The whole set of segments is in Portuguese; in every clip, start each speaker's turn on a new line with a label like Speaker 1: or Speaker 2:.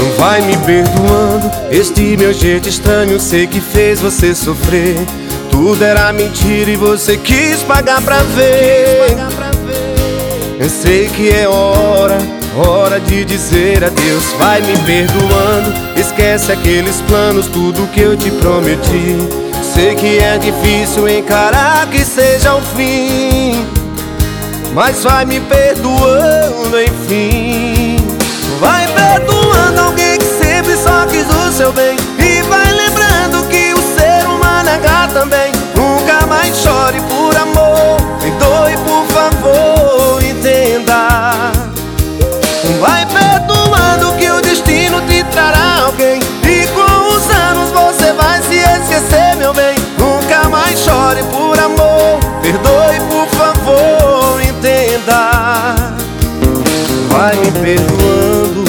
Speaker 1: Vai me perdoando, este meu jeito estranho sei que fez você sofrer. Tudo era mentira e você quis pagar pra ver. Eu sei que é hora de dizer adeus. Vai me perdoando, esquece aqueles planos, tudo que eu te prometi. Sei que é difícil encarar que seja o fim, mas vai me perdoando, enfim. Vai perdoando alguém que sempre só quis o seu bem, e vai lembrando que o ser humano é gato também. Nunca mais chore por amor, perdoe por favor, entenda. Vai perdoando que o destino te trará alguém, e com os anos você vai se esquecer, meu bem. Nunca mais chore por amor, perdoe por favor, entenda. Vai me perdoando.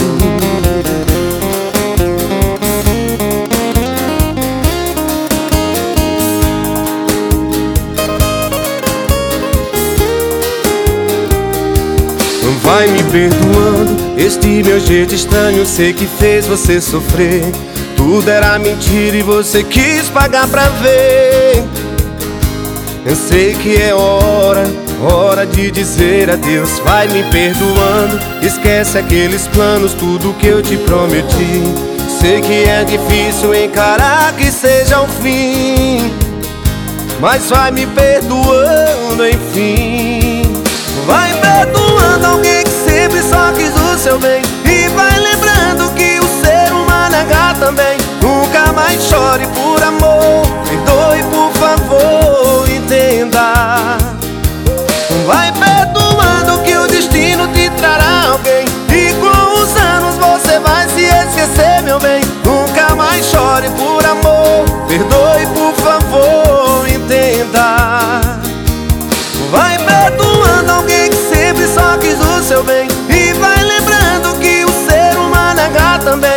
Speaker 1: Vai me perdoando, este meu jeito estranho sei que fez você sofrer. Tudo era mentira e você quis pagar pra ver. Eu sei que é hora de dizer adeus. Vai me perdoando, esquece aqueles planos, tudo que eu te prometi. Sei que é difícil encarar que seja o fim, mas vai me perdoando, enfim. Vai perdoando alguém que sempre só quis o seu bem, e vai lembrando que o ser humano é gato também. Nunca mais chore por amor, perdoe por favor, entenda. Vai perdoando que o destino te trará alguém, e com os anos você vai se esquecer, meu bem. Nunca mais chore por amor, perdoe por favor, entenda. Vai perdoando alguém que sempre só quis o seu bem, e vai lembrando que o ser humano é gato também.